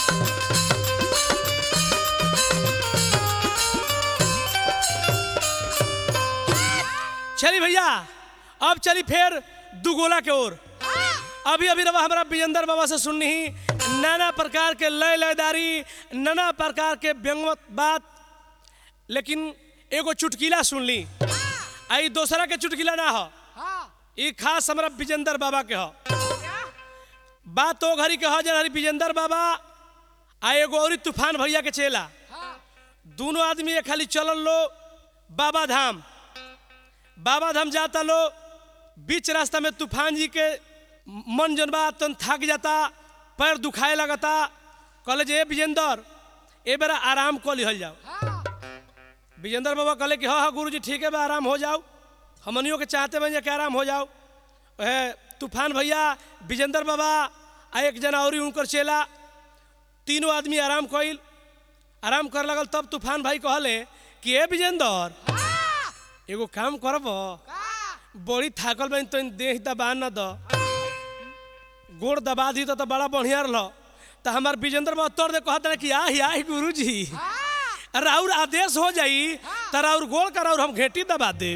चली भैया अब चली फिर दुगोला के ओर। अभी अभी रवा हमारा विजेंद्र बाबा से सुननी ही नाना प्रकार के लय लयदारी, नाना प्रकार के व्यंगवत बात, लेकिन एगो चुटकीला सुन ली। आई दूसरा के चुटकीला ना हो, ये खास हमारा विजेंद्र बाबा के हो। बात तो घड़ी के हो जन हरी विजेंद्र बाबा आ एगो और तूफान भैया के चेला, दोनों आदमी ये खाली चलल लो बाबा धाम। बाबा धाम जाता लो, बीच रास्ता में तूफान जी के मन जन बा तन थक जाता, पैर दुखाए लगता। कहले जे विजेंद्र ए बेरा आराम को लिहल जाओ। विजेंद्र बाबा कहले कि हाँ हाँ गुरु जी ठीक है बा, आराम हो जाओ, हमनियों के चाहते बन कि आराम हो जाओ। तूफान भैया, विजेंद्र बाबा आ एक जना और उनकर चेला, तीनों आदमी आराम कइल। आराम कर लगल तब तूफान भाई कहले कि ए विजेंद्र एगो काम करब, बड़ी थाकल बन तो देह दबा न द, गोड़ दबा दी तो बड़ा बढ़िया रह। तो हमार विजेंद्र बाबा तोड़ दे कहते कि आही गुरु जी राउर आदेश हो जाई तो राउर गोड़ कर और हम घेटी दबा दे।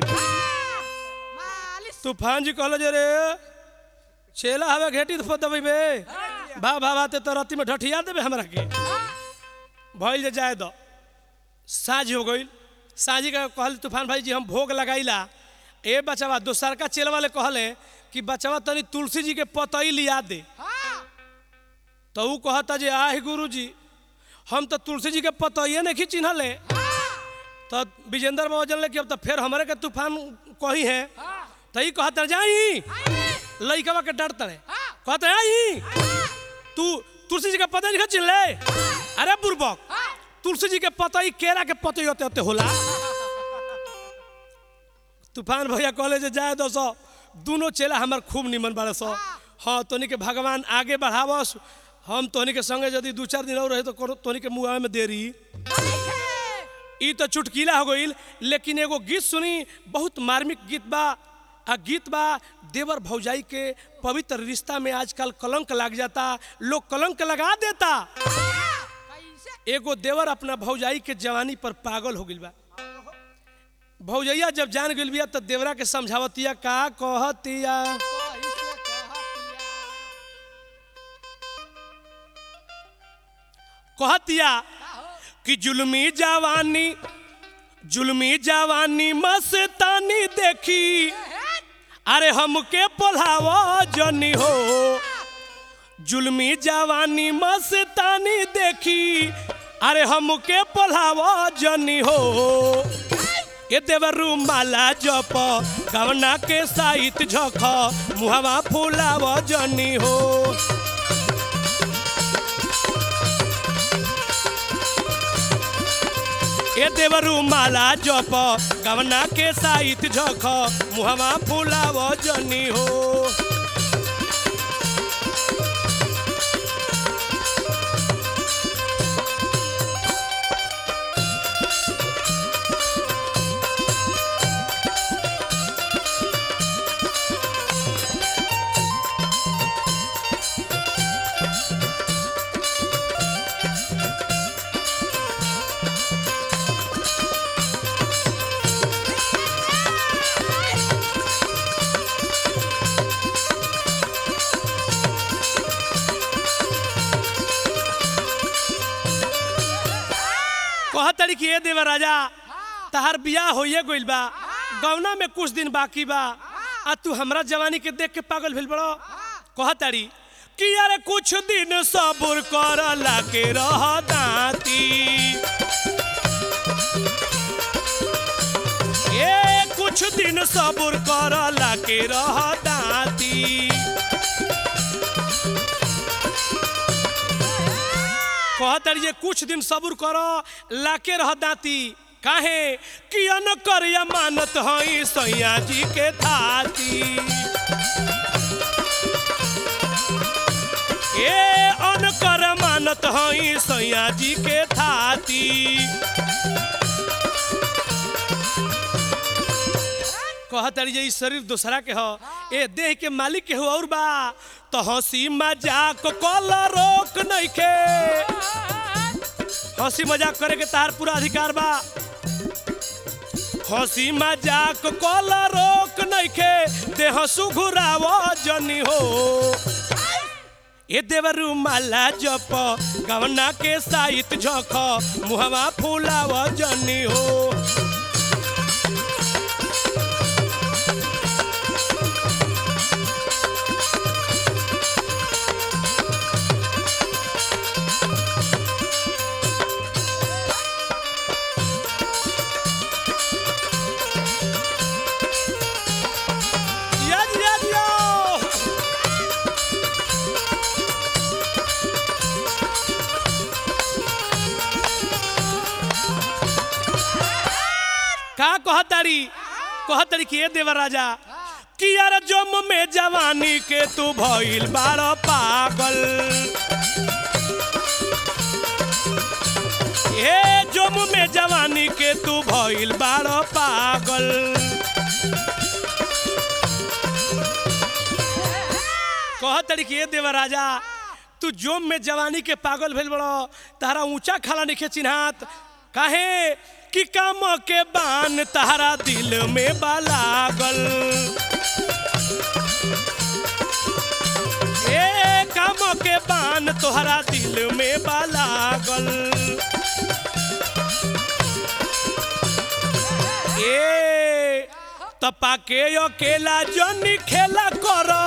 तूफान जी कहल जे रे चेला हवे घेटी दबेबे, भा भाते तो राती में ढठिया देवे हमरा के। भइल जे जाए दो, साँझ हो गई। साँझी का कहल तूफान भाई जी हम भोग लगाईला। ए बचवा दोसर का चेल वाले कहले कि बचवा तनी तुलसी जी के पतई लिया दे। तो ऊ कहता जे आही गुरु जी हम तो तुलसी जी के पतइये नहीं चिन्हले। तो विजेंद्र बाबा जनले कि अब तो फिर हमारे के तूफान कही है। तो ही कहता जाई लइकवा के डर तड़े कहते आई तू तुलसी जी के पतई नहीं चिन्हले। अरे बुरबक, तुलसी जी के पतई केरा के पतई होते होते होला। तूफान भैया कहले जे जाए दो सो, दोनों चेला हमार खूब निमन बारे सो। हाँ तोनी के भगवान आगे बढ़ावस, हम तोनी के संगे यदि 2-4 दिन और रहे तो तोनी के मुँह में देरी। ई तो चुटकीला हो गई। लेकिन एगो गीत सुनी, बहुत मार्मिक गीत बा। आ गीत बा देवर भौजाई के पवित्र रिश्ता में आजकल कलंक लग जाता, लोग कलंक लगा देता। एगो देवर अपना भौजाई के जवानी पर पागल हो गई बा। भौजैया जब जान गई बिया तो देवरा के समझावतिया का कहतिया, कहतिया कि जुल्मी जवानी मस्तानी देखी, अरे हमके पोल्हावा जनी हो। जुल्मी जवानी मस्तानी देखी, अरे हमके पोल्हावा जनी हो। ये देवरू माला जप गवना के साहित झख, मुहवा फूलावा जनी हो। ये देवरू माला जप गवना के साहित झख, मुहवा फूलावा जनी हो। कहतड़ी कि ए देवर राजा तहार बियाह होइए गइल बा, गवना में कुछ दिन बाकी बा, आ तू हमरा जवानी के देख के पागल भेल बड़ो। कहतड़ी कि यार कुछ दिन सब्र कर लाके रह दाती, ए कुछ दिन सब्र कर लाके रह दाती। कहतड़ी जे कुछ दिन सब्र करो लाके रह दाती। काहे कि अनकर मानत हई सैया जी के थाती। ए अनकर मानत हई सैया जी के थाती। कहतड़ी जे शरीर दूसरा के हो, ए देह के मालिक के हो और बा, तो हंसी मजाक कल रोक नहीं के। हंसी मजाक करे के तार पूरा अधिकार बा। हंसी मजाक कोला रोक नइखे देह सुघुराव जनी हो। ए देवरू माला जप गवना के साहित झख मुहवा फूलाव जनी हो। कहतरी कि देवर राजा कि यार जम में जवानी के तू भइल बार पागल। ए जम में जवानी के तू भइल बार पागल। कहतरी कि देवर राजा तू जोम में जवानी के पागल भेल बड़ो तारा ऊंचा खाला निखे चिन्हात काहे कि काम के बान तारा दिल में बालागल। ए काम के बान तोहरा दिल में बालागल। ए तपा के अकेला जनी खेला करो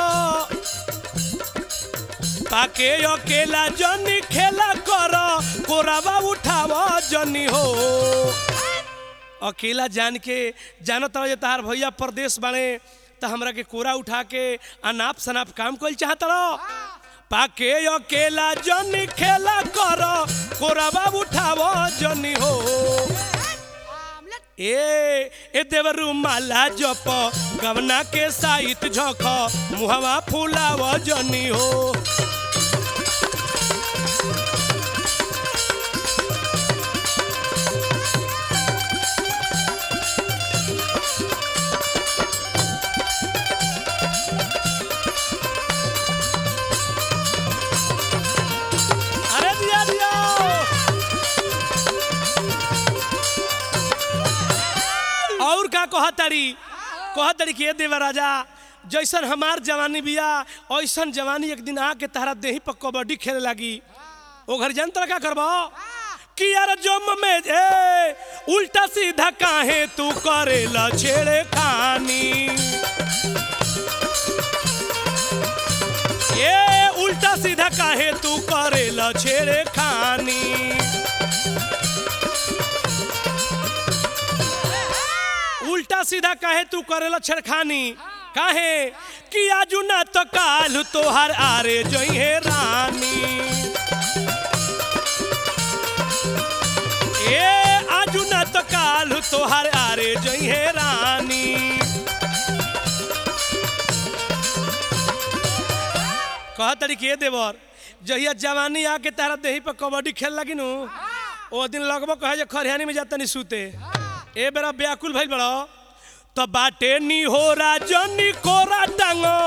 ताके अकेला जनी खेला करो कोरावा उठाव जनी हो। अकेला जान के जानत रह तार भैया परदेश बाड़े तो हमरा के कोरा उठा के अनाप शनाप काम कइल चाहत रह। पाके अकेला जनी खेला करो कोरावा उठाव जनी हो। ए देवरू माला जप गवना के साहित झख मुहवा फूलाव जनी हो। कहतरी कि देवर राजा जैसन हमार जवानी बिया ऐसन जवानी एक दिन आके तारा देही पर कबड्डी खेले लगी ओ घर जान तरह का करबो कि यार जम में उल्टा सीधा काहे तू करेला छेड़े खानी। ए उल्टा सीधा काहे तू करेला छेड़े खानी। उल्टा सीधा काहे तू करेला छेड़खानी काहे कि आजू ना तो काल तोहार आरे जइहे रानी। ए आजू ना तो काल तोहार आरे जइहे रानी। कहतरी कि देवर जहिया जवानी आके तारा देही पर कबड्डी खेल लगी नु ओ दिन लगभग कहे जे खरिहानी में जाता नहीं सूते। ए बेरा व्याकुल भइल बड़ो तो बाटे नी हो राजनी कोरा टांगो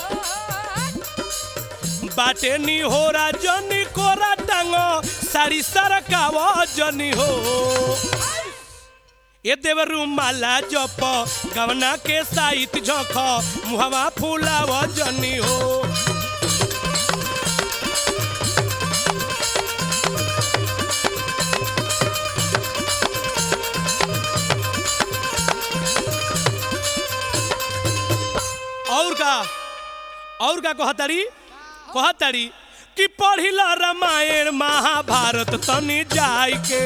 बाटे नी हो राजनी कोरा टांगो सारी सरकाव जनी हो। ए देवरू माला जप गवना के साहित झख मुहवा फूलाव जनी हो। और का कहतरी कि पढ़िला रामायण महाभारत तनी जाय के।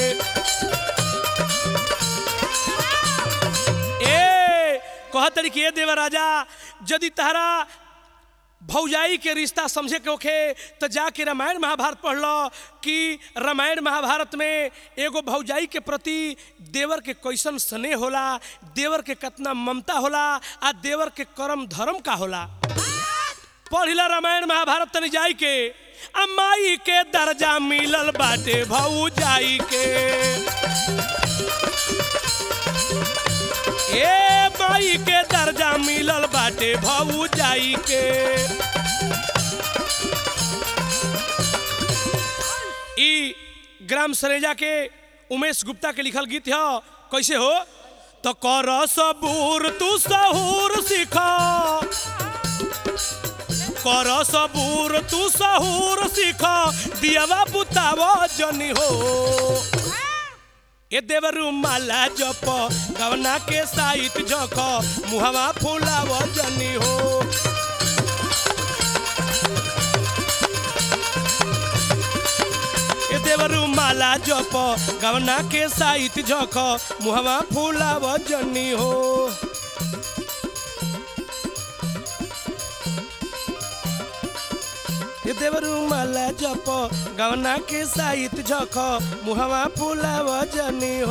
ए कहतरी कि देवर राजा यदि तारा भौजाई के रिश्ता समझे के ओखे तो जाके रामायण महाभारत पढ़ लो कि रामायण महाभारत में एगो भौजाई के प्रति देवर के कैसन स्नेह होला, देवर के कितना ममता होला, आ देवर के कर्म धर्म का होला। पढ़िला रामायण महाभारत तनी जाई के अम्माई के दर्जा मिलल बाटे भौजाई के। ए माई के दर्जा मिलल बाटे भौजाई के। ग्राम सरेजा के उमेश गुप्ता के लिखल गीत है। कैसे हो तो कर सबूर तू सहूर सीखा, कर सबूर तू सहूर सीखा, दियावा बुतावा जनी हो। ए देवरू माला जप गवना के साइत झक, मुहवा फूलाव जनी हो। ए देवरू माला जप गवना के साइत झक, मुहवा फूलाव जनी हो। ए देवरू माला जप गवना के साइत झक, मुहवा फूलाव जनी